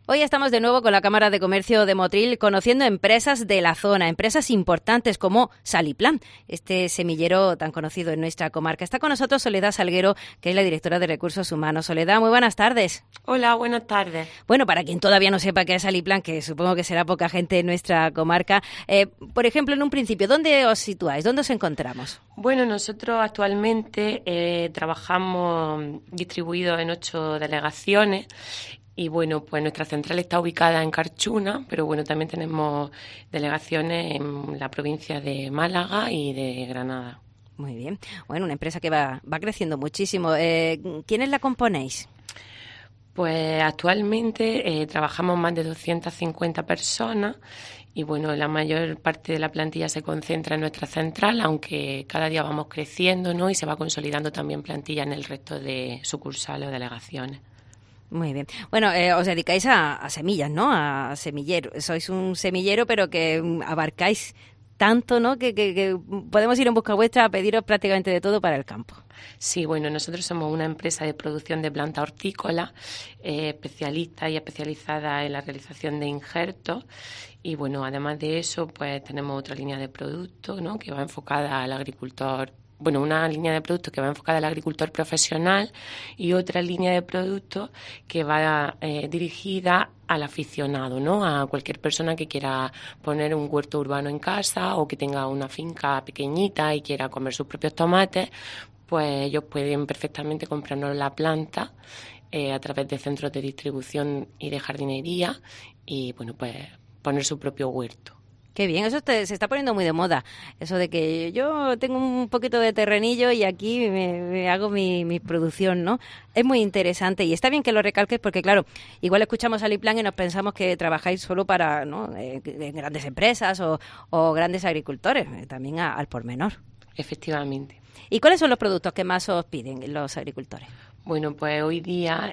Hoy estamos de nuevo con la Cámara de Comercio de Motril conociendo empresas de la zona, empresas importantes como Saliplan, este semillero tan conocido en nuestra comarca. Está con nosotros Soledad Salguero, que es la directora de Recursos Humanos. Soledad, muy buenas tardes. Hola, buenas tardes. Bueno, para quien todavía no sepa qué es Saliplan, que supongo que será poca gente en nuestra comarca, por ejemplo, en un principio, ¿dónde os situáis? ¿Dónde os encontramos? Bueno, nosotros actualmente trabajamos distribuidos en 8 delegaciones. Y bueno, pues nuestra central está ubicada en Carchuna, pero bueno, también tenemos delegaciones en la provincia de Málaga y de Granada. Muy bien. Bueno, una empresa que va creciendo muchísimo. ¿Quiénes la componéis? Pues actualmente trabajamos más de 250 personas y bueno, la mayor parte de la plantilla se concentra en nuestra central, aunque cada día vamos creciendo, ¿no? Y se va consolidando también plantilla en el resto de sucursales o delegaciones. Muy bien. Bueno, os dedicáis a semillas, ¿no? A semillero. Sois un semillero, pero que abarcáis tanto, ¿no? Que podemos ir en busca vuestra a pediros prácticamente de todo para el campo. Sí, bueno, nosotros somos una empresa de producción de plantas hortícolas, especialista y especializada en la realización de injertos. Y bueno, además de eso, pues tenemos otra línea de productos, ¿no? Que va enfocada al agricultor. Bueno, una línea de productos que va enfocada al agricultor profesional y otra línea de productos que va dirigida al aficionado, ¿no? A cualquier persona que quiera poner un huerto urbano en casa o que tenga una finca pequeñita y quiera comer sus propios tomates, pues ellos pueden perfectamente comprarnos la planta a través de centros de distribución y de jardinería y, bueno, pues poner su propio huerto. Qué bien, eso se está poniendo muy de moda, eso de que yo tengo un poquito de terrenillo y aquí me hago mi producción, ¿no? Es muy interesante y está bien que lo recalques porque, claro, igual escuchamos Saliplan y nos pensamos que trabajáis solo para, ¿no? Grandes empresas o grandes agricultores, también al por menor. Efectivamente. ¿Y cuáles son los productos que más os piden los agricultores? Bueno, pues hoy día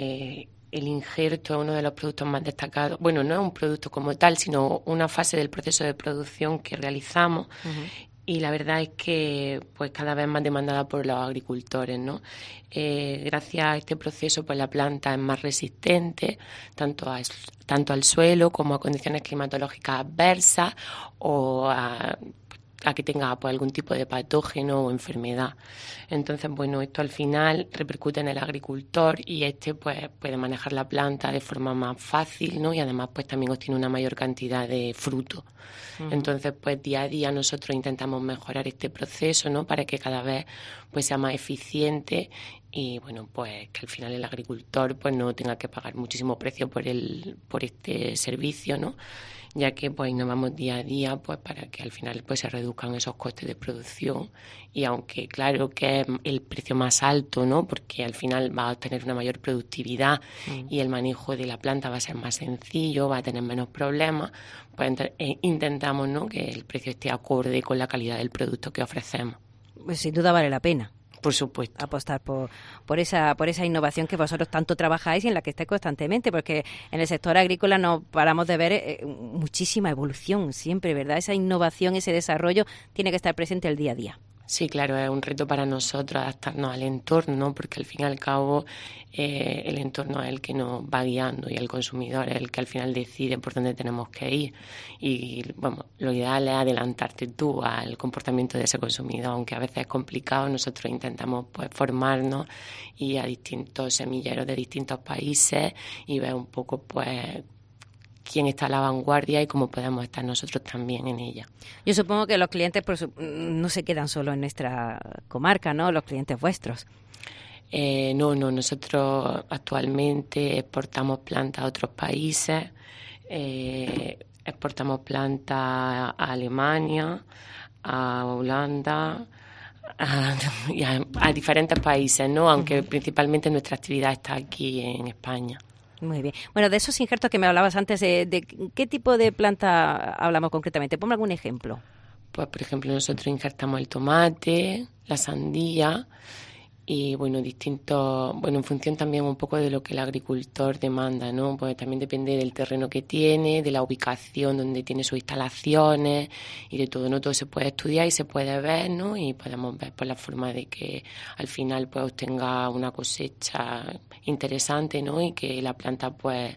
el injerto es uno de los productos más destacados. Bueno, no es un producto como tal, sino una fase del proceso de producción que realizamos. Uh-huh. Y la verdad es que pues cada vez más demandada por los agricultores, ¿no? Gracias a este proceso, pues la planta es más resistente tanto al suelo como a condiciones climatológicas adversas o a que tenga pues algún tipo de patógeno o enfermedad. Entonces, bueno, esto al final repercute en el agricultor y pues puede manejar la planta de forma más fácil, ¿no? Y además pues también obtiene una mayor cantidad de fruto. Uh-huh. Entonces, pues día a día nosotros intentamos mejorar este proceso, ¿no? Para que cada vez pues sea más eficiente y bueno, pues que al final el agricultor pues no tenga que pagar muchísimo precio por este servicio, ¿no? Ya que pues innovamos día a día pues para que al final pues se reduzcan esos costes de producción y aunque claro que es el precio más alto, ¿no? Porque al final va a tener una mayor productividad y el manejo de la planta va a ser más sencillo, va a tener menos problemas, pues intentamos, ¿no? Que el precio esté acorde con la calidad del producto que ofrecemos. Pues sin duda vale la pena. Por supuesto. Apostar por esa innovación que vosotros tanto trabajáis y en la que estáis constantemente, porque en el sector agrícola no paramos de ver muchísima evolución siempre, ¿verdad? Esa innovación, ese desarrollo tiene que estar presente el día a día. Sí, claro, es un reto para nosotros adaptarnos al entorno, ¿no? Porque al fin y al cabo el entorno es el que nos va guiando y el consumidor es el que al final decide por dónde tenemos que ir. Y bueno, lo ideal es adelantarte tú al comportamiento de ese consumidor, aunque a veces es complicado. Nosotros intentamos pues formarnos y a distintos semilleros de distintos países y ver un poco pues quién está a la vanguardia y cómo podemos estar nosotros también en ella. Yo supongo que los clientes no se quedan solo en nuestra comarca, ¿no? Los clientes vuestros. No, nosotros actualmente exportamos plantas a otros países, exportamos plantas a Alemania, a Holanda, a diferentes países, ¿no? Aunque principalmente nuestra actividad está aquí en España. Muy bien. Bueno, de esos injertos que me hablabas antes, ¿de qué tipo de planta hablamos concretamente? Ponme algún ejemplo. Pues, por ejemplo, nosotros injertamos el tomate, la sandía y, bueno, en función también un poco de lo que el agricultor demanda, ¿no? Pues también depende del terreno que tiene, de la ubicación donde tiene sus instalaciones y de todo, ¿no? Todo se puede estudiar y se puede ver, ¿no? Y podemos ver pues la forma de que al final pues obtenga una cosecha interesante, ¿no? Y que la planta pues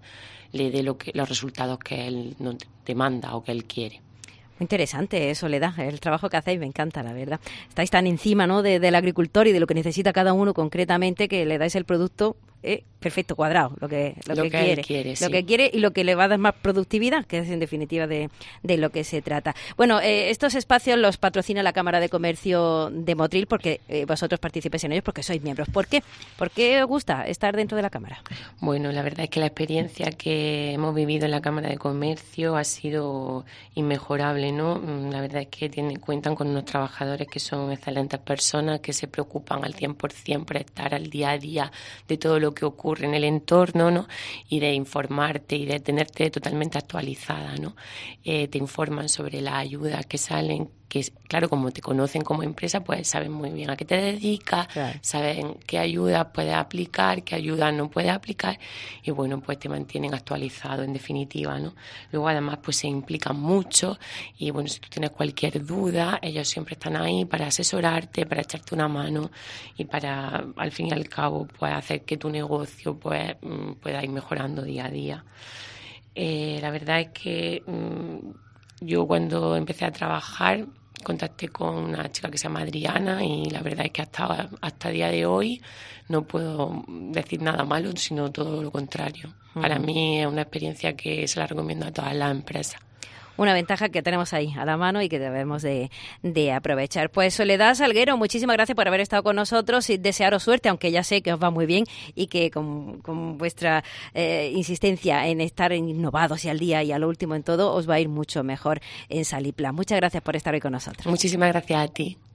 le dé los resultados que él nos demanda o que él quiere. Muy interesante, Soledad, el trabajo que hacéis me encanta, la verdad. Estáis tan encima, ¿no?, del agricultor y de lo que necesita cada uno concretamente, que le dais el producto perfecto, cuadrado, lo que quiere, sí. Lo que quiere y lo que le va a dar más productividad, que es en definitiva de lo que se trata. Bueno, estos espacios los patrocina la Cámara de Comercio de Motril, porque vosotros participáis en ellos porque sois miembros. ¿Por qué? ¿Por qué os gusta estar dentro de la Cámara? Bueno, la verdad es que la experiencia que hemos vivido en la Cámara de Comercio ha sido inmejorable, ¿no? La verdad es que cuentan con unos trabajadores que son excelentes personas, que se preocupan al 100% por estar al día a día de todo lo que ocurre en el entorno, ¿no? Y de informarte y de tenerte totalmente actualizada, ¿no? Te informan sobre las ayudas que salen, que claro, como te conocen como empresa, pues saben muy bien a qué te dedicas, claro, saben qué ayudas puedes aplicar, qué ayudas no puedes aplicar, y bueno, pues te mantienen actualizado en definitiva, ¿no? Luego además pues se implican mucho y bueno, si tú tienes cualquier duda, ellos siempre están ahí para asesorarte, para echarte una mano y para al fin y al cabo pues hacer que tu negocio pues pueda ir mejorando día a día. La verdad es que yo cuando empecé a trabajar contacté con una chica que se llama Adriana y la verdad es que hasta el día de hoy no puedo decir nada malo, sino todo lo contrario. Uh-huh. Para mí es una experiencia que se la recomiendo a todas las empresas. Una ventaja que tenemos ahí a la mano y que debemos de aprovechar. Pues Soledad Salguero, muchísimas gracias por haber estado con nosotros y desearos suerte, aunque ya sé que os va muy bien y que con vuestra insistencia en estar innovados y al día y a lo último en todo, os va a ir mucho mejor en Saliplan. Muchas gracias por estar hoy con nosotros. Muchísimas gracias a ti.